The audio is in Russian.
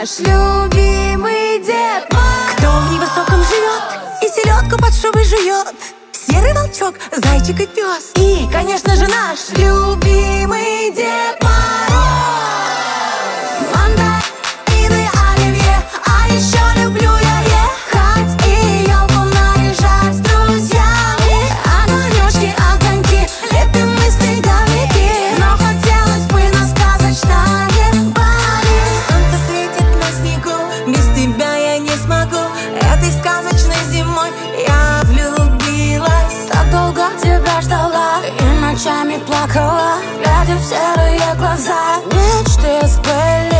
наш любимый Дед Мороз. Кто в невысоком живет и селедку под шубой жует? Серый волчок, зайчик и пес. И, конечно же, наш любимый Дед Мороз. Мандарины, оливье, а еще люблю я ехать и елку наряжать с друзьями. А на елочке огоньки, лепим мы снеговики, но хотелось бы на сказочное Бали. Солнце светит на снегу, без тебя я не смогу. Этой сказочной зимой я влюбилась. Так долго тебя ждала и ночами плакала, глядя в серые глаза. Мечты сбылись.